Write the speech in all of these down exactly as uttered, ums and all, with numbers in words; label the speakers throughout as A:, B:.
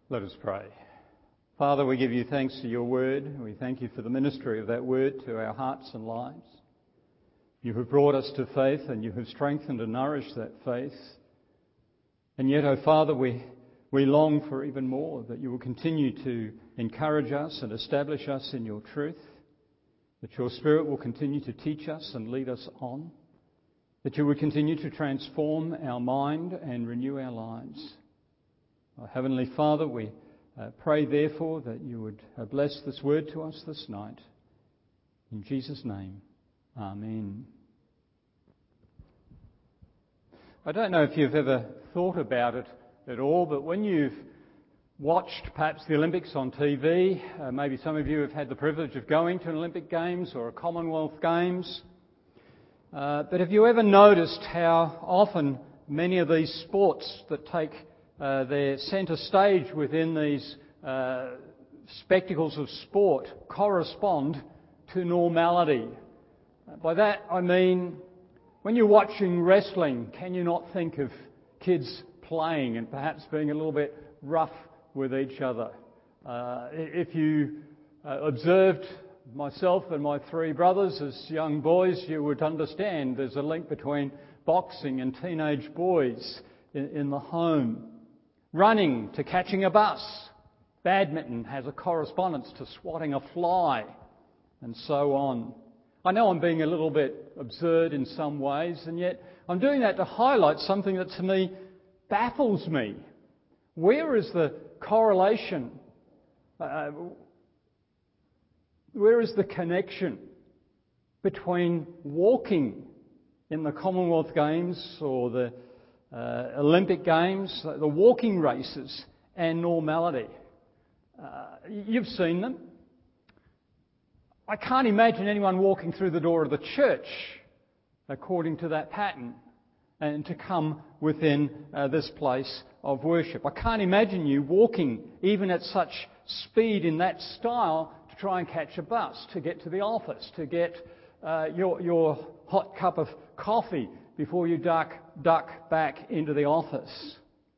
A: Let us pray. Father, we give you thanks for your word. We thank you for the ministry of that word to our hearts and lives. You have brought us to faith and you have strengthened and nourished that faith. And yet, oh Father, we, we long for even more, that you will continue to encourage us and establish us in your truth, that your Spirit will continue to teach us and lead us on, that you will continue to transform our mind and renew our lives. Oh, Heavenly Father, we uh, pray therefore that you would uh, bless this word to us this night. In Jesus' name, Amen. I don't know if you've ever thought about it at all, but when you've watched perhaps the Olympics on T V, uh, maybe some of you have had the privilege of going to an Olympic Games or a Commonwealth Games, uh, but have you ever noticed how often many of these sports that take uh, their centre stage within these uh, spectacles of sport correspond to normality? Uh, by that I mean, when you're watching wrestling, can you not think of kids playing and perhaps being a little bit rough with each other? Uh, if you uh, observed myself and my three brothers as young boys, you would understand there's a link between boxing and teenage boys in, in the home. Running to catching a bus. Badminton has a correspondence to swatting a fly, and so on. I know I'm being a little bit absurd in some ways, and yet I'm doing that to highlight something that to me baffles me. Where is the correlation? Uh, where is the connection between walking in the Commonwealth Games or the uh, Olympic Games, the walking races, and normality? Uh, you've seen them. I can't imagine anyone walking through the door of the church according to that pattern and to come within uh, this place of worship. I can't imagine you walking even at such speed in that style to try and catch a bus, to get to the office, to get uh, your, your hot cup of coffee before you duck, duck back into the office.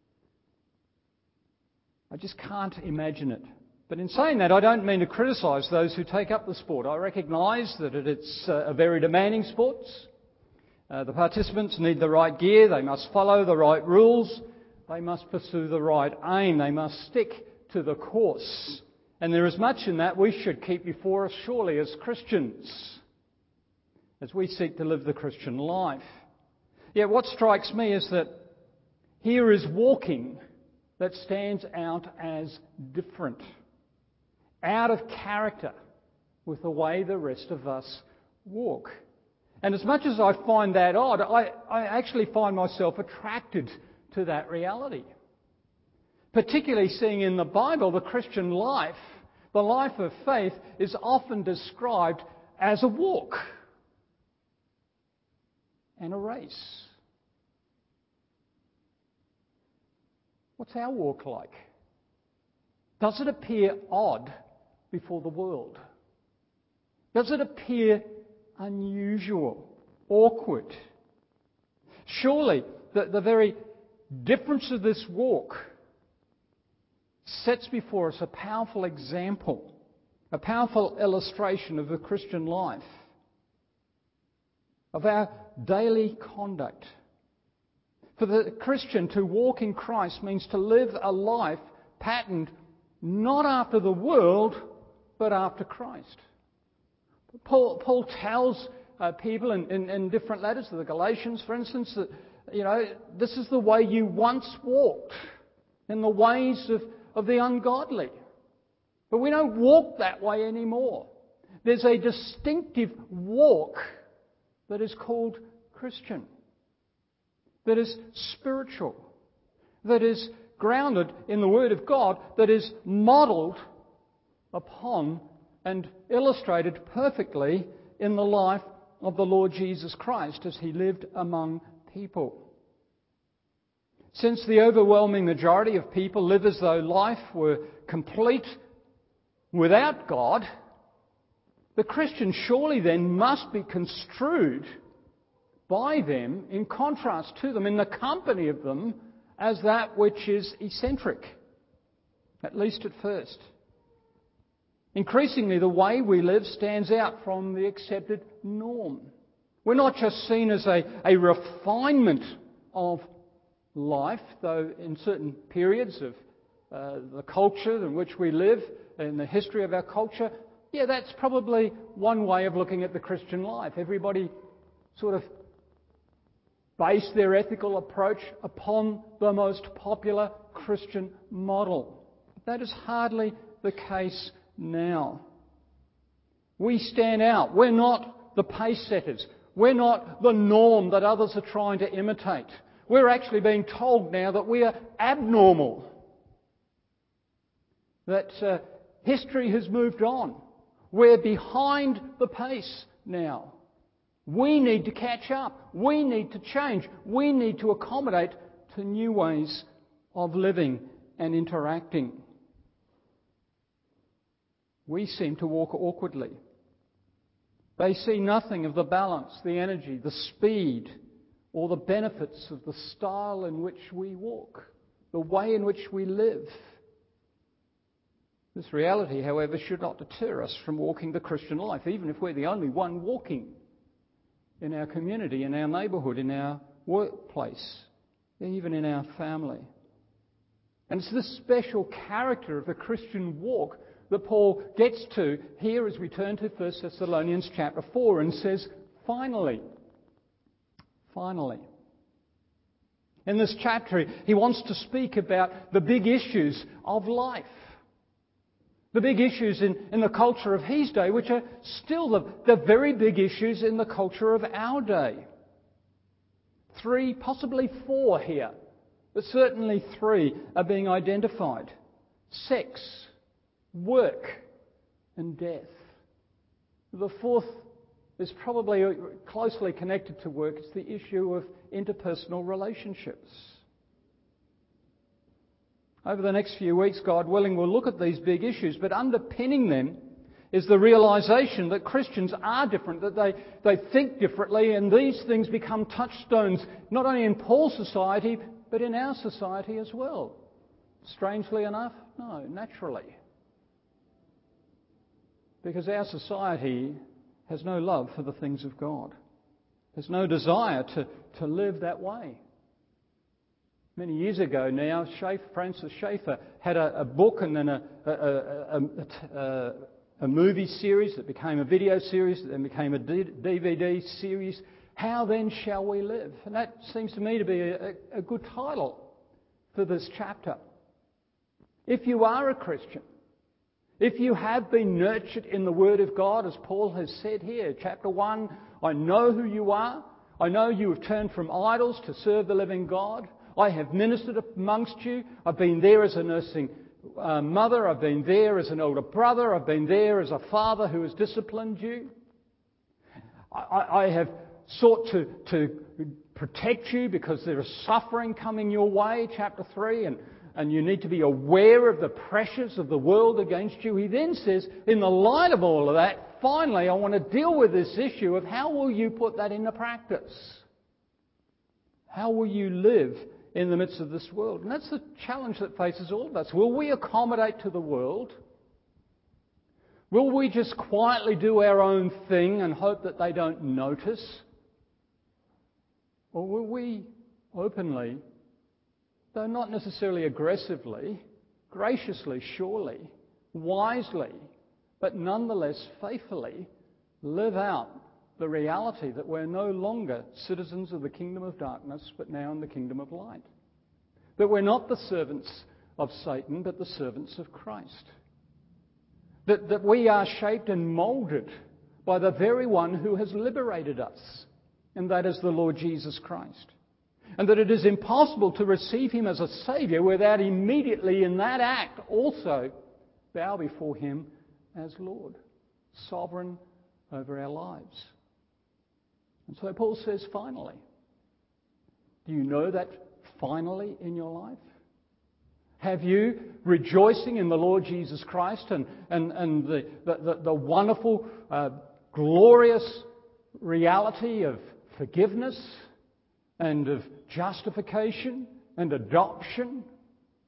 A: I just can't imagine it. But in saying that, I don't mean to criticise those who take up the sport. I recognise that it's a very demanding sport. Uh, the participants need the right gear, they must follow the right rules, they must pursue the right aim, they must stick to the course. And there is much in that we should keep before us, surely, as Christians, as we seek to live the Christian life. Yet what strikes me is that here is walking that stands out as different, out of character with the way the rest of us walk. And as much as I find that odd, I, I actually find myself attracted to that reality. Particularly seeing in the Bible the Christian life, the life of faith, is often described as a walk and a race. What's our walk like? Does it appear odd before the world? Does it appear unusual, awkward? Surely the, the very difference of this walk sets before us a powerful example, a powerful illustration of the Christian life, of our daily conduct. For the Christian, to walk in Christ means to live a life patterned not after the world, but after Christ. Paul, Paul tells uh, people in, in, in different letters to the Galatians, for instance, that, you know, this is the way you once walked, in the ways of, of the ungodly. But we don't walk that way anymore. There's a distinctive walk that is called Christian, that is spiritual, that is grounded in the Word of God, that is modelled upon and illustrated perfectly in the life of the Lord Jesus Christ as He lived among people. Since the overwhelming majority of people live as though life were complete without God, the Christian surely then must be construed by them, in contrast to them, in the company of them, as that which is eccentric. at least at first. Increasingly, the way we live stands out from the accepted norm. We're not just seen as a, a refinement of life, though in certain periods of uh, the culture in which we live, in the history of our culture, yeah, that's probably one way of looking at the Christian life. Everybody sort of base their ethical approach upon the most popular Christian model. That is hardly the case now. We stand out. We're not the pace setters. We're not the norm that others are trying to imitate. We're actually being told now that we are abnormal. That uh, history has moved on. We're behind the pace now. We need to catch up. We need to change. We need to accommodate to new ways of living and interacting. We seem to walk awkwardly. They see nothing of the balance, the energy, the speed, or the benefits of the style in which we walk, the way in which we live. This reality, however, should not deter us from walking the Christian life, even if we're the only one walking in our community, in our neighbourhood, in our workplace, even in our family. And it's this special character of the Christian walk that Paul gets to here as we turn to First Thessalonians chapter four and says, finally, finally. In this chapter, he wants to speak about the big issues of life. The big issues in, in the culture of his day, which are still the, the very big issues in the culture of our day. Three, possibly four here, but certainly three are being identified. Sex, work, and death. The fourth is probably closely connected to work. It's the issue of interpersonal relationships. Over the next few weeks, God willing, we'll look at these big issues, but underpinning them is the realisation that Christians are different, that they, they think differently, and these things become touchstones not only in Paul's society, but in our society as well. Strangely enough, no, naturally. Because our society has no love for the things of God. There's no desire to, to live that way. Many years ago now, Francis Schaeffer had a, a book and then a, a, a, a, a movie series that became a video series, that then became a D V D series. How then shall we live? And that seems to me to be a, a good title for this chapter. If you are a Christian, if you have been nurtured in the Word of God, as Paul has said here, chapter one, I know who you are. I know you have turned from idols to serve the living God. I have ministered amongst you. I've been there as a nursing uh, mother. I've been there as an older brother. I've been there as a father who has disciplined you. I, I have sought to, to protect you because there is suffering coming your way, chapter three, and, and you need to be aware of the pressures of the world against you. He then says, in the light of all of that, finally, I want to deal with this issue of how will you put that into practice? How will you live in the midst of this world? And that's the challenge that faces all of us. Will we accommodate to the world? Will we just quietly do our own thing and hope that they don't notice? Or will we openly, though not necessarily aggressively, graciously, surely, wisely, but nonetheless faithfully, live out the reality that we're no longer citizens of the kingdom of darkness, but now in the kingdom of light? That we're not the servants of Satan, but the servants of Christ. That, that we are shaped and moulded by the very one who has liberated us, and that is the Lord Jesus Christ. And that it is impossible to receive him as a Saviour without immediately in that act also bow before him as Lord, sovereign over our lives. And so Paul says, finally. Do you know that finally in your life? Have you, rejoicing in the Lord Jesus Christ and, and, and the, the, the wonderful, uh, glorious reality of forgiveness and of justification and adoption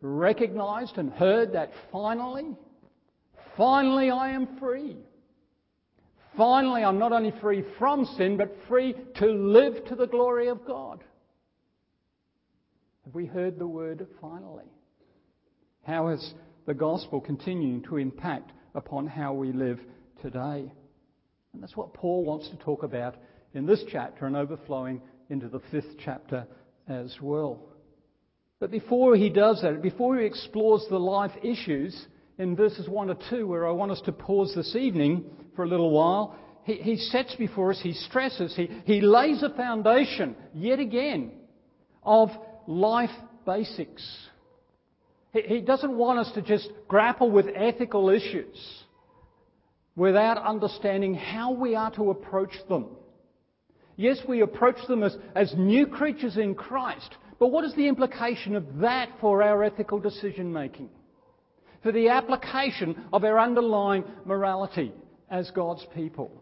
A: recognized and heard that finally, finally I am free. Finally, I'm not only free from sin, but free to live to the glory of God. Have we heard the word finally? How is the gospel continuing to impact upon how we live today? And that's what Paul wants to talk about in this chapter and overflowing into the fifth chapter as well. But before he does that, before he explores the life issues in verses one to two, where I want us to pause this evening for a little while, he, he sets before us, he stresses, he, he lays a foundation, yet again, of life basics. He, he doesn't want us to just grapple with ethical issues without understanding how we are to approach them. Yes, we approach them as, as new creatures in Christ, but what is the implication of that for our ethical decision making? For the application of our underlying morality as God's people.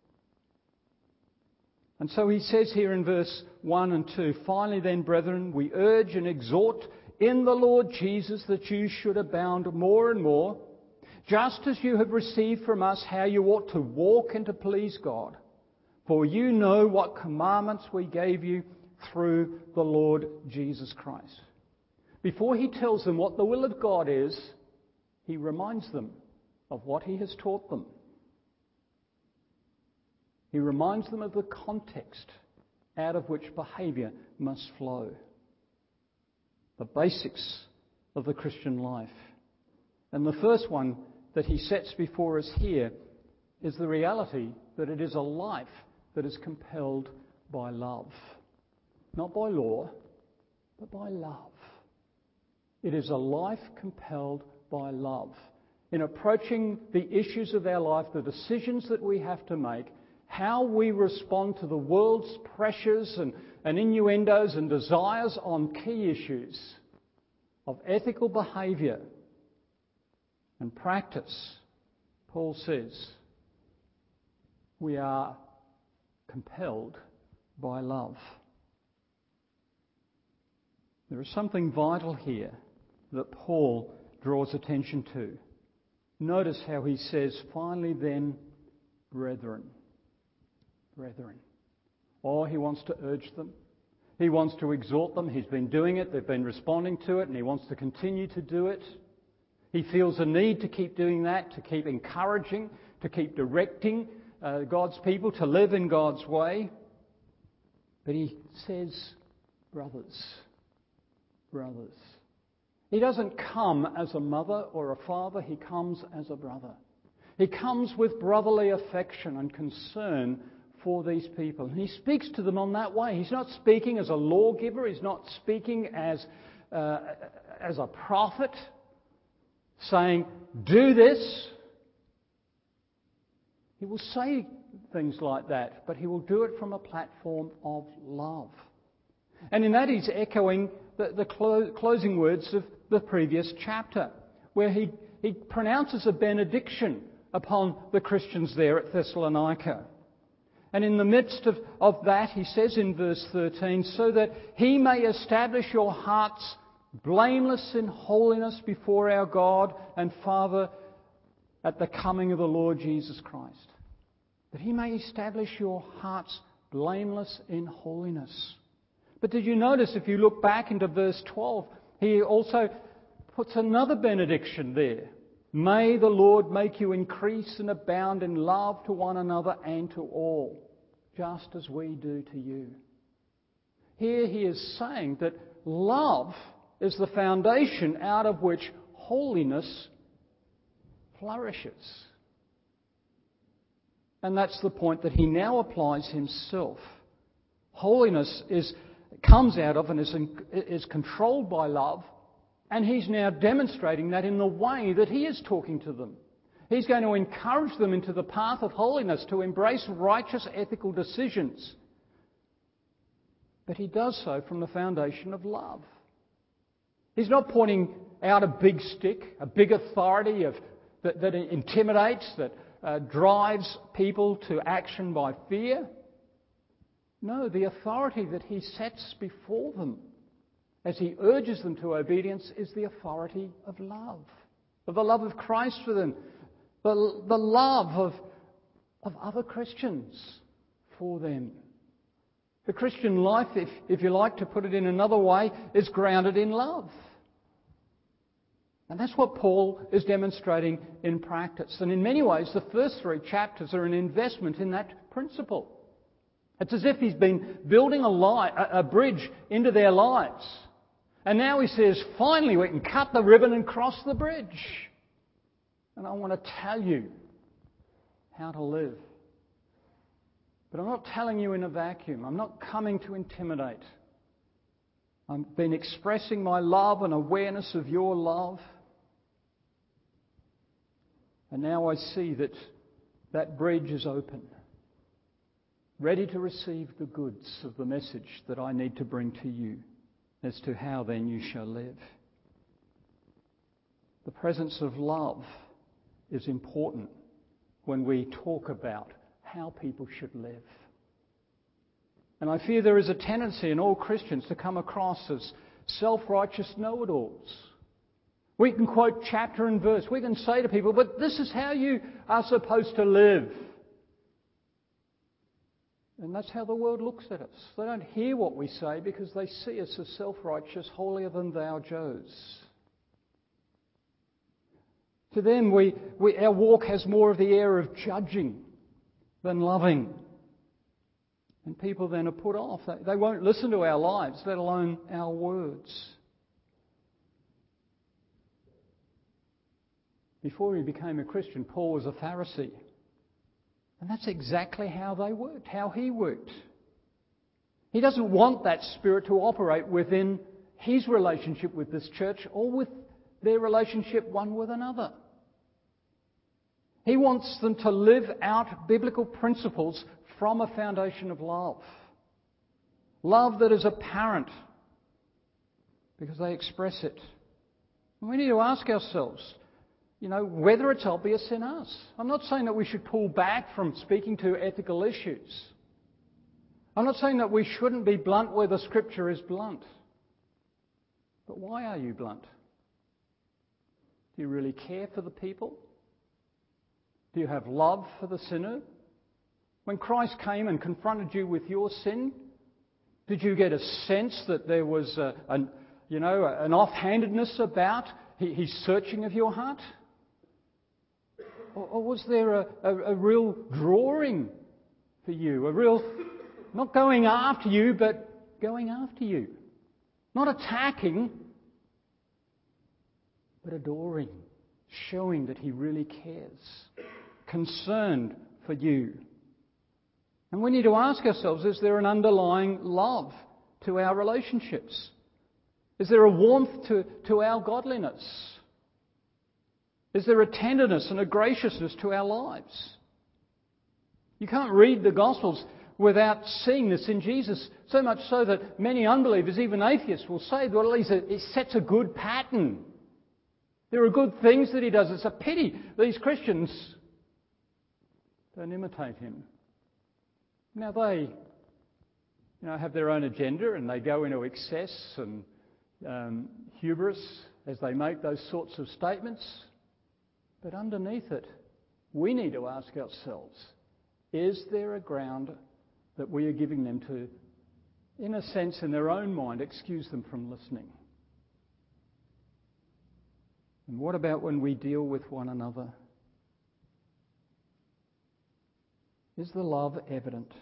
A: And so he says here in verse one and two, "Finally then, brethren, we urge and exhort in the Lord Jesus that you should abound more and more, just as you have received from us how you ought to walk and to please God. For you know what commandments we gave you through the Lord Jesus Christ." Before he tells them what the will of God is, he reminds them of what he has taught them. He reminds them of the context out of which behaviour must flow. The basics of the Christian life. And the first one that he sets before us here is the reality that it is a life that is compelled by love. Not by law, but by love. It is a life compelled by love. In approaching the issues of our life, the decisions that we have to make, how we respond to the world's pressures and, and innuendos and desires on key issues of ethical behaviour and practice, Paul says, we are compelled by love. There is something vital here that Paul draws attention to. Notice how he says, "Finally then, brethren." Brethren. Oh, he wants to urge them. He wants to exhort them. He's been doing it. They've been responding to it, and he wants to continue to do it. He feels a need to keep doing that, to keep encouraging, to keep directing uh, God's people to live in God's way. But he says, brothers, brothers. He doesn't come as a mother or a father. He comes as a brother. He comes with brotherly affection and concern for these people. And he speaks to them on that way. He's not speaking as a lawgiver. He's not speaking as, uh, as a prophet saying, do this. He will say things like that, but he will do it from a platform of love. And in that he's echoing the, the clo- closing words of the previous chapter, where he, he pronounces a benediction upon the Christians there at Thessalonica. And in the midst of, of that, he says in verse thirteen, "So that he may establish your hearts blameless in holiness before our God and Father at the coming of the Lord Jesus Christ." That he may establish your hearts blameless in holiness. But did you notice, if you look back into verse twelve, he also puts another benediction there. "May the Lord make you increase and abound in love to one another and to all, just as we do to you." Here he is saying that love is the foundation out of which holiness flourishes. And that's the point that he now applies himself. Holiness is comes out of and is, is controlled by love. And he's now demonstrating that in the way that he is talking to them. He's going to encourage them into the path of holiness, to embrace righteous ethical decisions. But he does so from the foundation of love. He's not pointing out a big stick, a big authority of, that, that intimidates, that uh, drives people to action by fear. No, the authority that he sets before them as he urges them to obedience, is the authority of love, of the love of Christ for them, the, the love of, of other Christians for them. The Christian life, if, if you like to put it in another way, is grounded in love. And that's what Paul is demonstrating in practice. And in many ways, the first three chapters are an investment in that principle. It's as if he's been building a, li- a bridge into their lives. And now he says, finally we can cut the ribbon and cross the bridge. And I want to tell you how to live. But I'm not telling you in a vacuum. I'm not coming to intimidate. I've been expressing my love and awareness of your love. And now I see that that bridge is open, ready to receive the goods of the message that I need to bring to you as to how then you shall live. The presence of love is important when we talk about how people should live. And I fear there is a tendency in all Christians to come across as self-righteous know-it-alls. We can quote chapter and verse. We can say to people, but this is how you are supposed to live. And that's how the world looks at us. They don't hear what we say because they see us as self-righteous, holier-than-thou Joes. To them, we, we, our walk has more of the air of judging than loving. And people then are put off. They, they won't listen to our lives, let alone our words. Before he became a Christian, Paul was a Pharisee. And that's exactly how they worked, how he worked. He doesn't want that spirit to operate within his relationship with this church or with their relationship one with another. He wants them to live out biblical principles from a foundation of love. Love that is apparent because they express it. And we need to ask ourselves, you know, whether it's obvious in us. I'm not saying that we should pull back from speaking to ethical issues. I'm not saying that we shouldn't be blunt where the Scripture is blunt. But why are you blunt? Do you really care for the people? Do you have love for the sinner? When Christ came and confronted you with your sin, did you get a sense that there was a, a, you know, an offhandedness about his searching of your heart? Or, or was there a, a, a real drawing for you? A real, not going after you, but going after you. Not attacking, but adoring. Showing that he really cares. Concerned for you. And we need to ask ourselves, is there an underlying love to our relationships? Is there a warmth to, to our godliness? Is there a tenderness and a graciousness to our lives? You can't read the Gospels without seeing this in Jesus, so much so that many unbelievers, even atheists, will say, well, at least it sets a good pattern. There are good things that he does. It's a pity these Christians don't imitate him. Now they, you know, have their own agenda and they go into excess and um, hubris as they make those sorts of statements. But underneath it, we need to ask ourselves, is there a ground that we are giving them to, in a sense, in their own mind, excuse them from listening? And what about when we deal with one another? Is the love evident?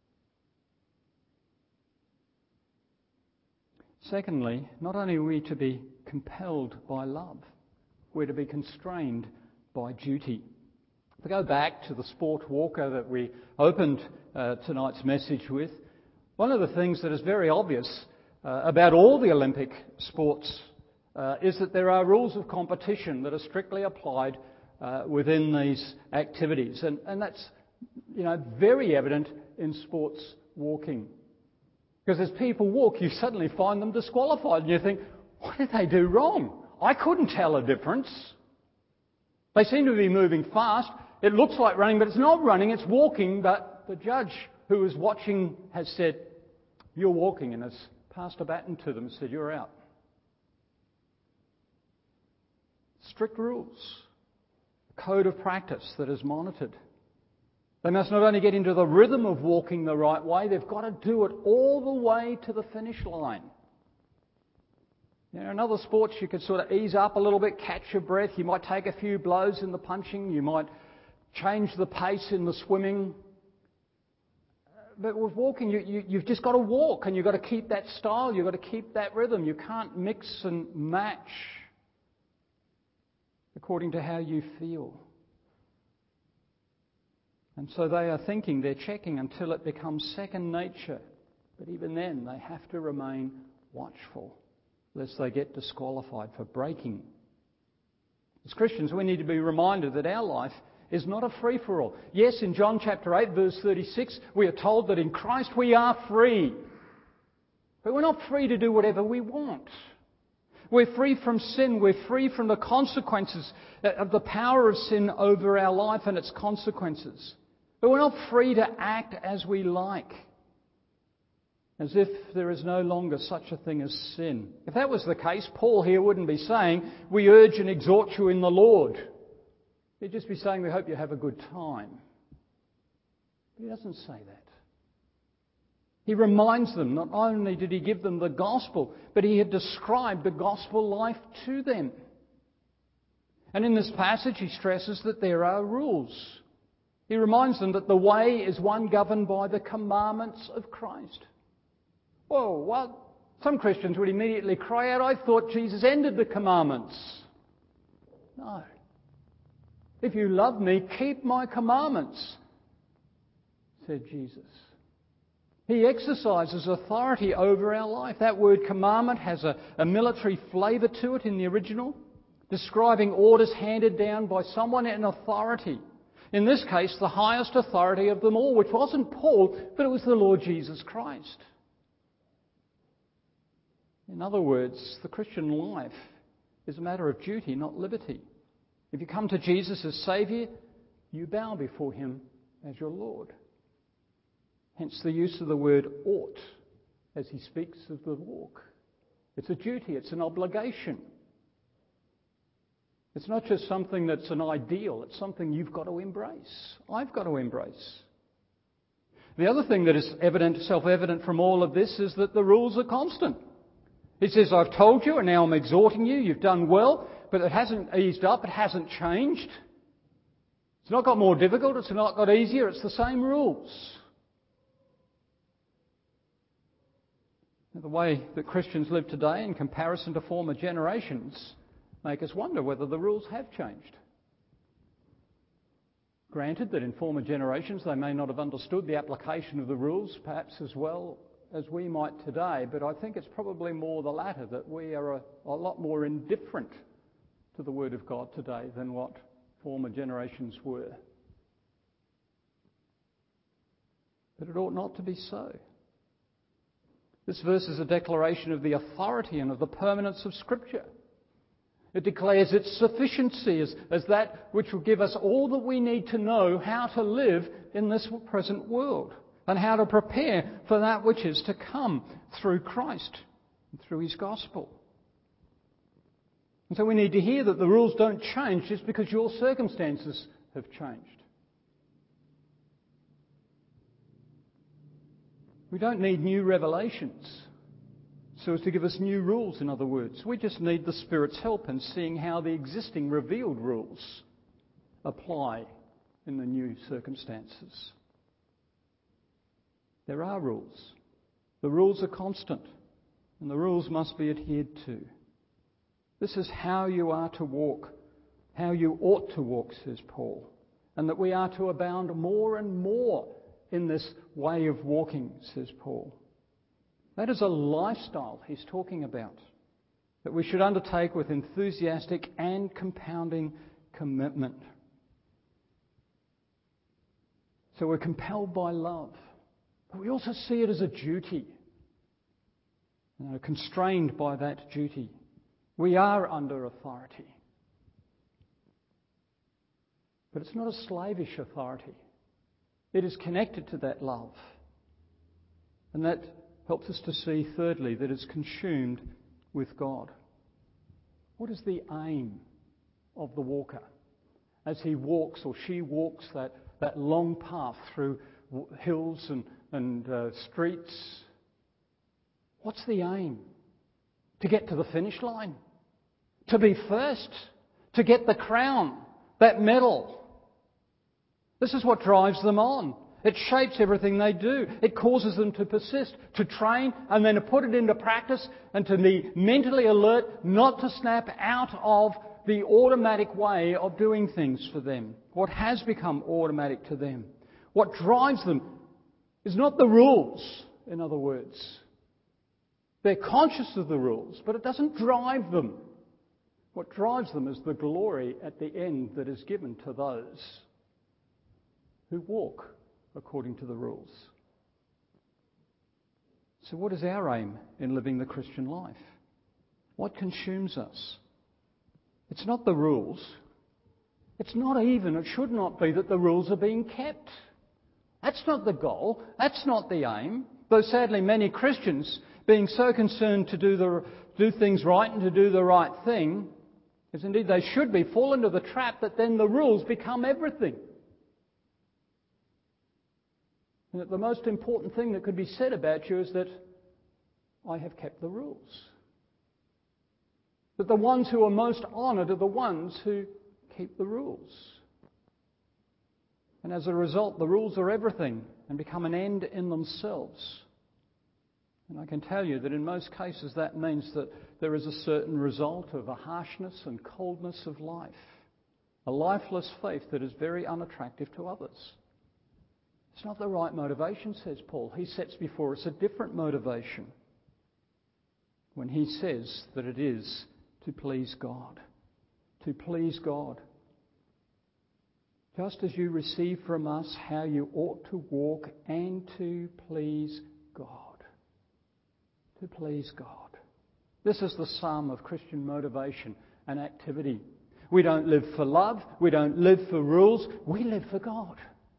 A: Secondly, not only are we to be compelled by love, we're to be constrained by duty. If we go back to the sport walker that we opened uh, tonight's message with, one of the things that is very obvious uh, about all the Olympic sports uh, is that there are rules of competition that are strictly applied uh, within these activities. And, and that's, you know, very evident in sports walking. Because as people walk, you suddenly find them disqualified and you think, what did they do wrong? I couldn't tell a difference. They seem to be moving fast. It looks like running, but it's not running, it's walking. But the judge who is watching has said, you're walking, and has passed a baton to them and said, "You're out." Strict rules, a code of practice that is monitored. They must not only get into the rhythm of walking the right way, they've got to do it all the way to the finish line. You know, in other sports, you could sort of ease up a little bit, catch your breath. You might take a few blows in the punching. You might change the pace in the swimming. But with walking, you, you, you've just got to walk, and you've got to keep that style. You've got to keep that rhythm. You can't mix and match according to how you feel. And so they are thinking, they're checking until it becomes second nature. But even then, they have to remain watchful, lest they get disqualified for breaking. As Christians, we need to be reminded that our life is not a free-for-all. Yes, in John chapter eight, verse thirty-six, we are told that in Christ we are free. But we're not free to do whatever we want. We're free from sin. We're free from the consequences of the power of sin over our life and its consequences. But we're not free to act as we like, as if there is no longer such a thing as sin. If that was the case, Paul here wouldn't be saying, "We urge and exhort you in the Lord." He'd just be saying, "We hope you have a good time." But he doesn't say that. He reminds them, not only did he give them the gospel, but he had described the gospel life to them. And in this passage, he stresses that there are rules. He reminds them that the way is one governed by the commandments of Christ. Whoa, well, some Christians would immediately cry out, "I thought Jesus ended the commandments." No. "If you love me, keep my commandments," said Jesus. He exercises authority over our life. That word commandment has a, a military flavour to it in the original, describing orders handed down by someone in authority. In this case, the highest authority of them all, which wasn't Paul, but it was the Lord Jesus Christ. In other words, the Christian life is a matter of duty, not liberty. If you come to Jesus as Saviour, you bow before him as your Lord. Hence the use of the word ought as he speaks of the walk. It's a duty, it's an obligation. It's not just something that's an ideal, it's something you've got to embrace. I've got to embrace. The other thing that is evident, self-evident from all of this is that the rules are constant. He says, "I've told you and now I'm exhorting you, you've done well," but it hasn't eased up, it hasn't changed. It's not got more difficult, it's not got easier, it's the same rules. The way that Christians live today in comparison to former generations make us wonder whether the rules have changed. Granted that in former generations they may not have understood the application of the rules perhaps as well as we might today, but I think it's probably more the latter, that we are a, a lot more indifferent to the Word of God today than what former generations were. But it ought not to be so. This verse is a declaration of the authority and of the permanence of Scripture. It declares its sufficiency as, as that which will give us all that we need to know how to live in this present world and how to prepare for that which is to come through Christ and through his gospel. And so we need to hear that the rules don't change just because your circumstances have changed. We don't need new revelations so as to give us new rules, in other words. We just need the Spirit's help in seeing how the existing revealed rules apply in the new circumstances. There are rules. The rules are constant, and the rules must be adhered to. This is how you are to walk, how you ought to walk, says Paul, and that we are to abound more and more in this way of walking, says Paul. That is a lifestyle he's talking about, that we should undertake with enthusiastic and compounding commitment. So we're compelled by love, but we also see it as a duty, you know, constrained by that duty. We are under authority. But it's not a slavish authority. It is connected to that love. And that helps us to see, thirdly, that it's consumed with God. What is the aim of the walker as he walks or she walks that, that long path through hills and, and uh, streets? What's the aim? To get to the finish line? To be first? To get the crown? That medal? This is what drives them on. It shapes everything they do. It causes them to persist, to train, and then to put it into practice and to be mentally alert, not to snap out of the automatic way of doing things for them. What has become automatic to them. What drives them is not the rules, in other words. They're conscious of the rules, but it doesn't drive them. What drives them is the glory at the end that is given to those who walk according to the rules. So what is our aim in living the Christian life? What consumes us? It's not the rules. It's not even, it should not be that the rules are being kept. That's not the goal. That's not the aim. Though sadly many Christians, being so concerned to do the do things right and to do the right thing, as indeed they should be, fall into the trap that then the rules become everything. And that the most important thing that could be said about you is that I have kept the rules. That the ones who are most honoured are the ones who keep the rules. And as a result, the rules are everything and become an end in themselves. And I can tell you that in most cases that means that there is a certain result of a harshness and coldness of life. A lifeless faith that is very unattractive to others. It's not the right motivation, says Paul. He sets before us a different motivation when he says that it is to please God. To please God. Just as you receive from us how you ought to walk and to please God. To please God. This is the sum of Christian motivation and activity. We don't live for love. We don't live for rules. We live for God.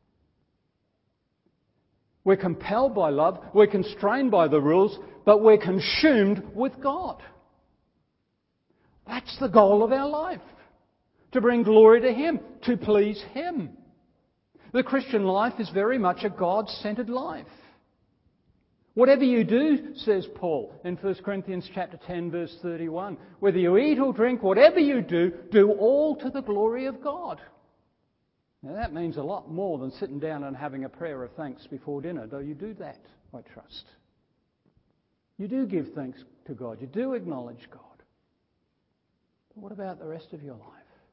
A: We're compelled by love, we're constrained by the rules, but we're consumed with God. That's the goal of our life. To bring glory to Him, to please Him. The Christian life is very much a God-centered life. Whatever you do, says Paul in First Corinthians chapter ten, verse thirty-one, whether you eat or drink, whatever you do, do all to the glory of God. Now that means a lot more than sitting down and having a prayer of thanks before dinner, though you do that, I trust. You do give thanks to God. You do acknowledge God. But what about the rest of your life?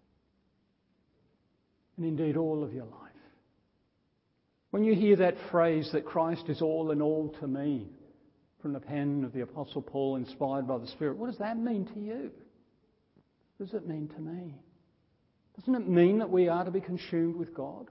A: And indeed all of your life. When you hear that phrase that Christ is all in all to me, from the pen of the Apostle Paul inspired by the Spirit, what does that mean to you? What does it mean to me? Doesn't it mean that we are to be consumed with God?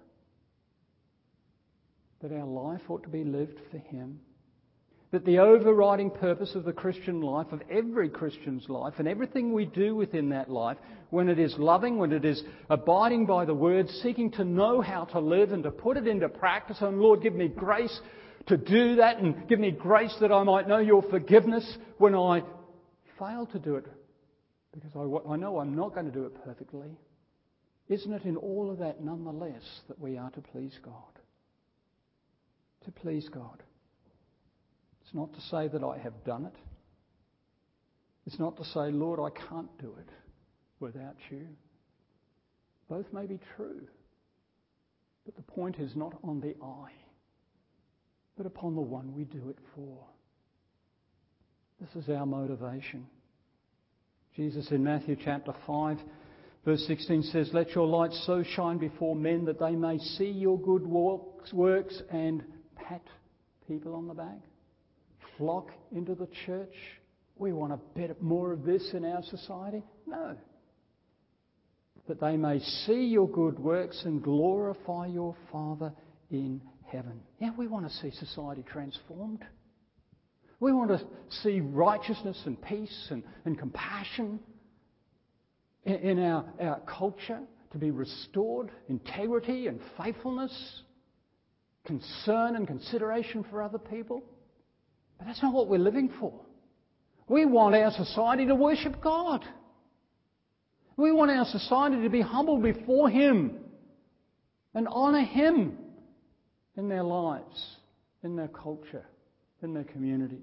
A: That our life ought to be lived for Him? That the overriding purpose of the Christian life, of every Christian's life, and everything we do within that life, when it is loving, when it is abiding by the Word, seeking to know how to live and to put it into practice, and Lord, give me grace to do that, and give me grace that I might know Your forgiveness when I fail to do it, because I, I know I'm not going to do it perfectly. Isn't it in all of that nonetheless that we are to please God? To please God. It's not to say that I have done it. It's not to say, Lord, I can't do it without You. Both may be true. But the point is not on the I, but upon the one we do it for. This is our motivation. Jesus in Matthew chapter five, verse sixteen says, let your light so shine before men that they may see your good works and pat people on the back. Flock into the church. We want a bit more of this in our society. No. That they may see your good works and glorify your Father in heaven. Yeah, we want to see society transformed. We want to see righteousness and peace and, and compassion in, in our, our culture to be restored, integrity and faithfulness, concern and consideration for other people. But that's not what we're living for. We want our society to worship God. We want our society to be humble before Him and honour Him in their lives, in their culture, in their communities.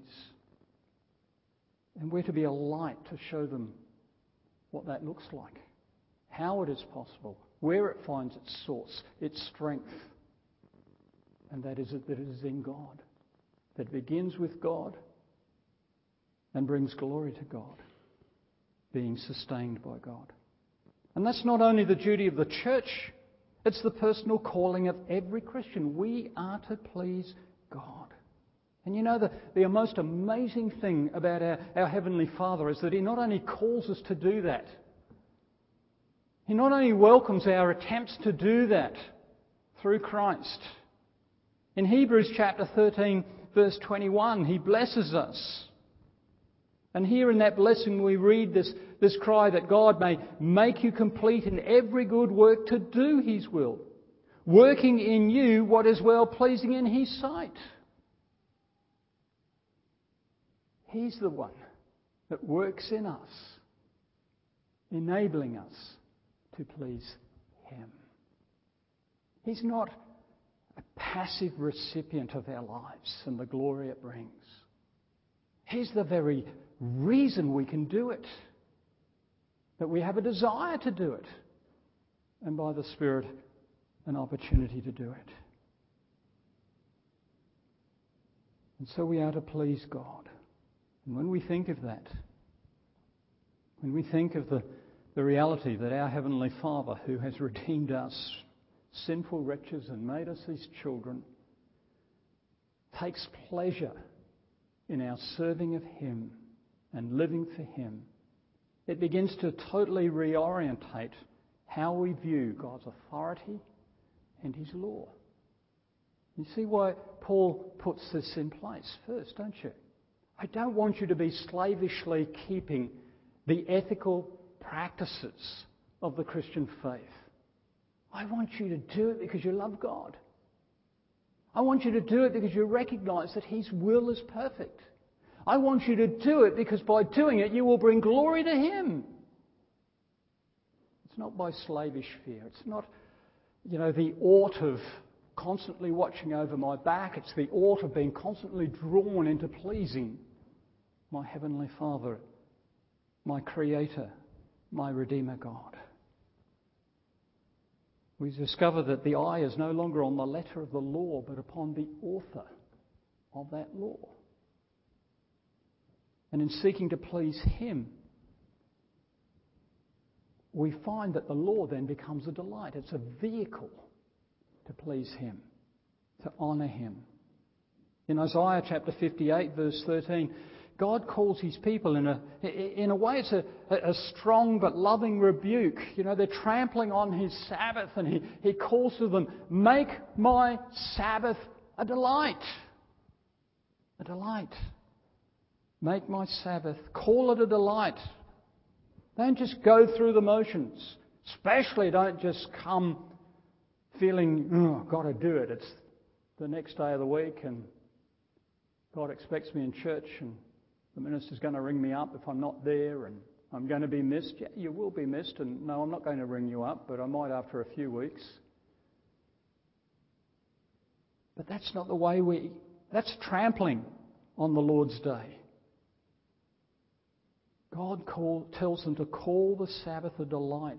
A: And we're to be a light to show them what that looks like, how it is possible, where it finds its source, its strength. And that is that it is in God. That begins with God and brings glory to God, being sustained by God. And that's not only the duty of the church, it's the personal calling of every Christian. We are to please God. And you know, the, the most amazing thing about our, our Heavenly Father is that He not only calls us to do that, He not only welcomes our attempts to do that through Christ. In Hebrews chapter thirteen, verse twenty-one, He blesses us. And here in that blessing we read this, this cry that God may make you complete in every good work to do His will, working in you what is well pleasing in His sight. He's the one that works in us, enabling us to please Him. He's not a passive recipient of our lives and the glory it brings. He's the very reason we can do it, that we have a desire to do it, and by the Spirit an opportunity to do it. And so we are to please God. And when we think of that, when we think of the, the reality that our Heavenly Father, who has redeemed us, sinful wretches, and made us His children, takes pleasure in our serving of Him and living for Him, it begins to totally reorientate how we view God's authority and His law. You see why Paul puts this in place first, don't you? I don't want you to be slavishly keeping the ethical practices of the Christian faith. I want you to do it because you love God. I want you to do it because you recognise that His will is perfect. I want you to do it because by doing it you will bring glory to Him. It's not by slavish fear. It's not, you know, the ought of constantly watching over my back. It's the ought of being constantly drawn into pleasing my Heavenly Father, my Creator, my Redeemer God. We discover that the eye is no longer on the letter of the law, but upon the author of that law. And in seeking to please Him, we find that the law then becomes a delight. It's a vehicle to please Him, to honour Him. In Isaiah chapter fifty-eight, verse thirteen, God calls His people in a, in a way, it's a, a strong but loving rebuke. You know, they're trampling on His Sabbath, and He, he calls to them, make my Sabbath a delight. A delight. Make my Sabbath. Call it a delight. Don't just go through the motions. Especially don't just come feeling, oh, I've got to do it. It's the next day of the week and God expects me in church and the minister's going to ring me up if I'm not there and I'm going to be missed. Yeah, you will be missed, and no, I'm not going to ring you up, but I might after a few weeks. But that's not the way we... That's trampling on the Lord's day. God call, tells them to call the Sabbath a delight.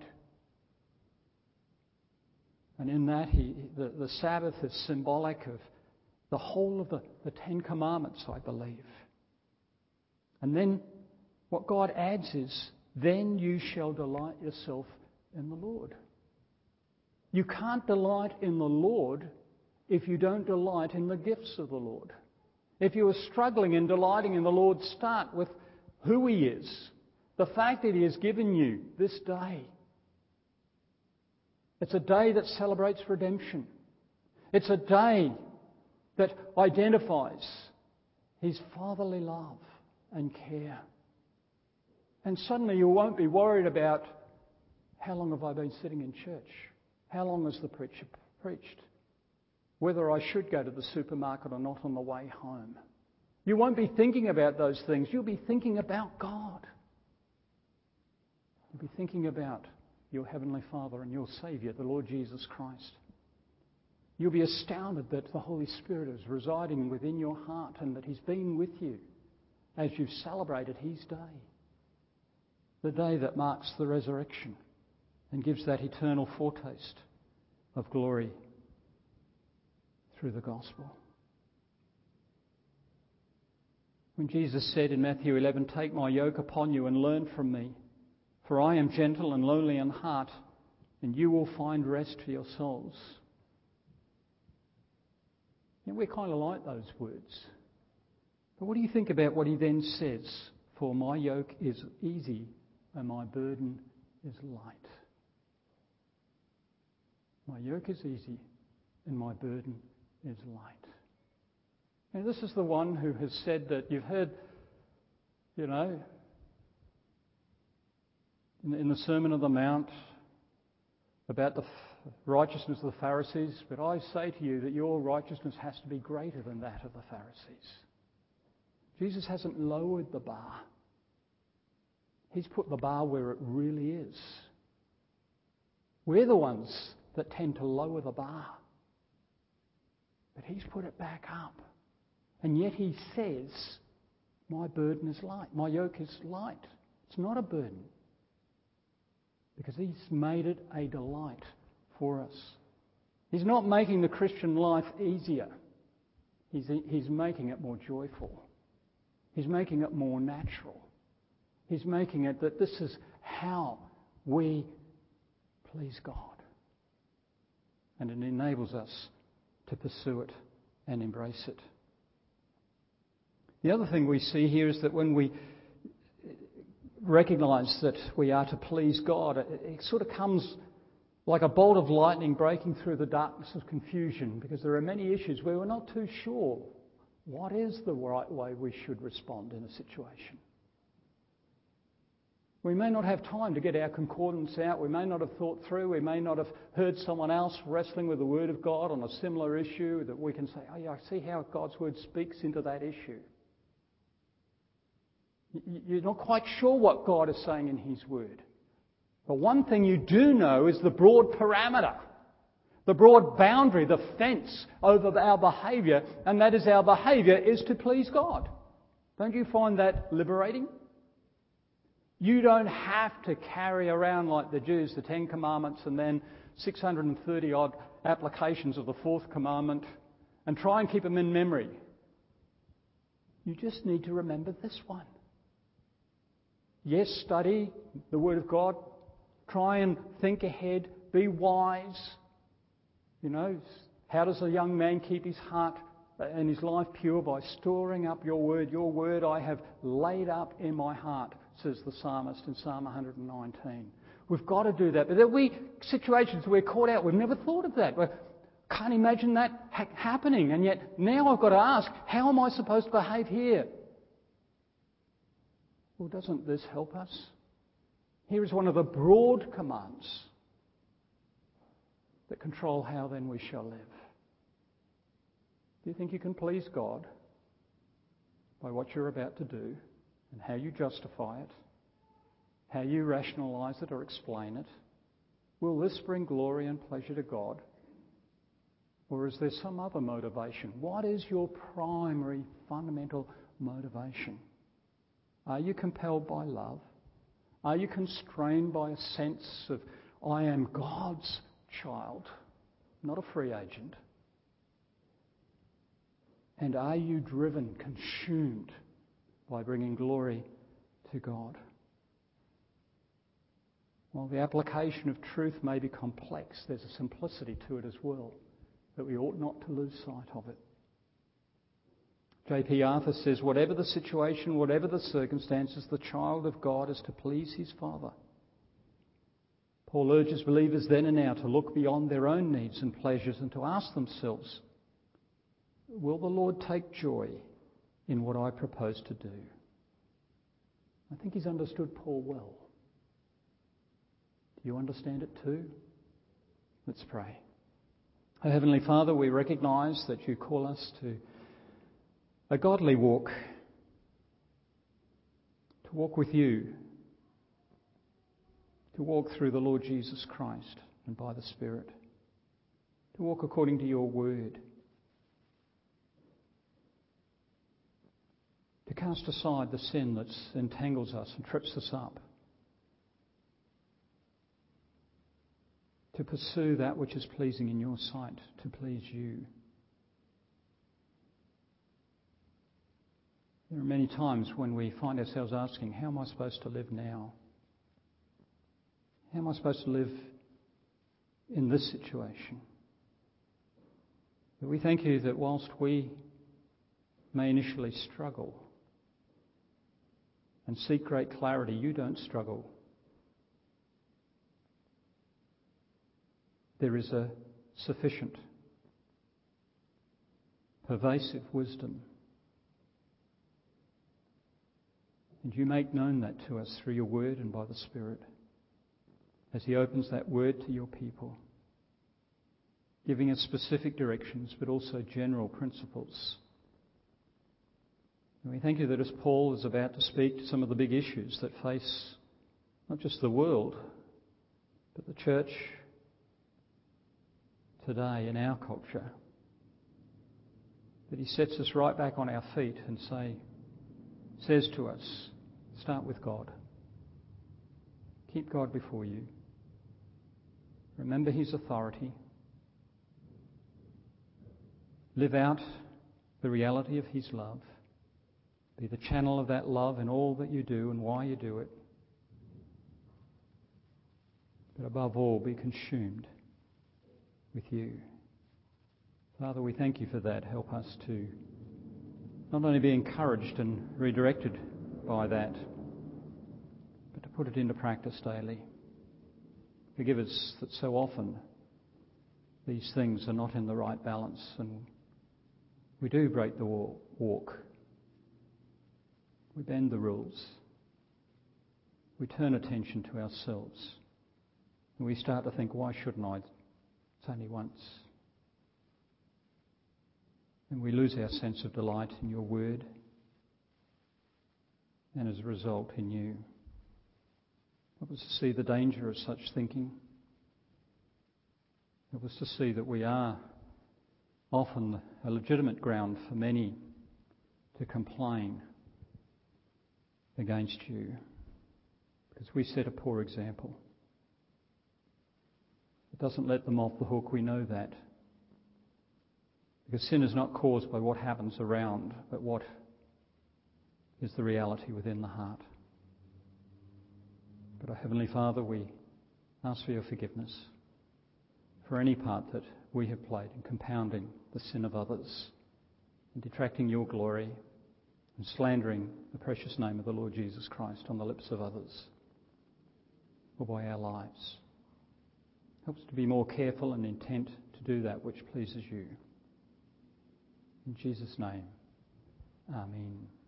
A: And in that, he, the, the Sabbath is symbolic of the whole of the, the Ten Commandments, I believe. And then what God adds is, then you shall delight yourself in the Lord. You can't delight in the Lord if you don't delight in the gifts of the Lord. If you are struggling in delighting in the Lord, start with who He is, the fact that He has given you this day. It's a day that celebrates redemption. It's a day that identifies His fatherly love and care. And suddenly you won't be worried about how long have I been sitting in church? How long has the preacher preached? Whether I should go to the supermarket or not on the way home. You won't be thinking about those things. You'll be thinking about God. You'll be thinking about your Heavenly Father and your Saviour, the Lord Jesus Christ. You'll be astounded that the Holy Spirit is residing within your heart and that He's been with you as you've celebrated His day, the day that marks the resurrection and gives that eternal foretaste of glory through the gospel. When Jesus said in Matthew eleven, "Take my yoke upon you and learn from me, for I am gentle and lowly in heart, and you will find rest for your souls." And we kind of like those words. But what do you think about what He then says? "For my yoke is easy and my burden is light." My yoke is easy and my burden is light. And this is the one who has said that you've heard, you know, in, in the Sermon on the Mount about the righteousness of the Pharisees, but I say to you that your righteousness has to be greater than that of the Pharisees. Jesus hasn't lowered the bar. He's put the bar where it really is. We're the ones that tend to lower the bar. But He's put it back up. And yet He says, my burden is light. My yoke is light. It's not a burden. Because He's made it a delight for us. He's not making the Christian life easier. He's, he's making it more joyful. He's making it more natural. He's making it that this is how we please God. And it enables us to pursue it and embrace it. The other thing we see here is that when we recognise that we are to please God, it, it sort of comes like a bolt of lightning breaking through the darkness of confusion, because there are many issues where we're not too sure what is the right way we should respond in a situation. We may not have time to get our concordance out. We may not have thought through. We may not have heard someone else wrestling with the Word of God on a similar issue that we can say, oh yeah, I see how God's Word speaks into that issue. You're not quite sure what God is saying in His Word. But one thing you do know is the broad parameter, the broad boundary, the fence over our behaviour, and that is our behaviour is to please God. Don't you find that liberating? You don't have to carry around like the Jews the Ten Commandments and then six hundred thirty odd applications of the Fourth Commandment and try and keep them in memory. You just need to remember this one. Yes, study the Word of God. Try and think ahead. Be wise. You know, how does a young man keep his heart and his life pure? By storing up your Word. Your Word I have laid up in my heart, says the psalmist in Psalm one nineteen. We've got to do that. But there will be situations where we're caught out. We've never thought of that. We can't imagine that ha- happening. And yet now I've got to ask, how am I supposed to behave here? Well, doesn't this help us? Here is one of the broad commands that control how then we shall live. Do you think you can please God by what you're about to do and how you justify it, how you rationalise it or explain it? Will this bring glory and pleasure to God? Or is there some other motivation? What is your primary, fundamental motivation? Are you compelled by love? Are you constrained by a sense of, I am God's child, not a free agent? And are you driven, consumed by bringing glory to God? While the application of truth may be complex, there's a simplicity to it as well that we ought not to lose sight of it. J P Arthur says, whatever the situation, whatever the circumstances, the child of God is to please his Father. Paul urges believers then and now to look beyond their own needs and pleasures and to ask themselves, will the Lord take joy in what I propose to do? I think he's understood Paul well. Do you understand it too? Let's pray. Our Heavenly Father, we recognise that you call us to a godly walk, to walk with you, to walk through the Lord Jesus Christ and by the Spirit, to walk according to your word, to cast aside the sin that entangles us and trips us up, to pursue that which is pleasing in your sight, to please you. There are many times when we find ourselves asking, how am I supposed to live now? How am I supposed to live in this situation? But we thank you that whilst we may initially struggle and seek great clarity, you don't struggle. There is a sufficient, pervasive wisdom. And you make known that to us through your word and by the Spirit, as he opens that word to your people, giving us specific directions but also general principles. And we thank you that as Paul is about to speak to some of the big issues that face not just the world, but the church today in our culture, that he sets us right back on our feet and say, says to us, start with God. Keep God before you. Remember his authority. Live out the reality of his love. Be the channel of that love in all that you do and why you do it. But above all, be consumed with you. Father, we thank you for that. Help us to not only be encouraged and redirected by that, but to put it into practice daily. Forgive us that so often these things are not in the right balance and we do break the walk. We bend the rules. We turn attention to ourselves. And we start to think, why shouldn't I? It's only once. And we lose our sense of delight in your word and as a result in you. Help us to see the danger of such thinking. Help us to see that we are often a legitimate ground for many to complain against you because we set a poor example. It doesn't let them off the hook, we know that. Because sin is not caused by what happens around, but what is the reality within the heart. But our Heavenly Father, we ask for your forgiveness for any part that we have played in compounding the sin of others and detracting your glory and slandering the precious name of the Lord Jesus Christ on the lips of others or by our lives. Help us to be more careful and intent to do that which pleases you. In Jesus' name, Amen.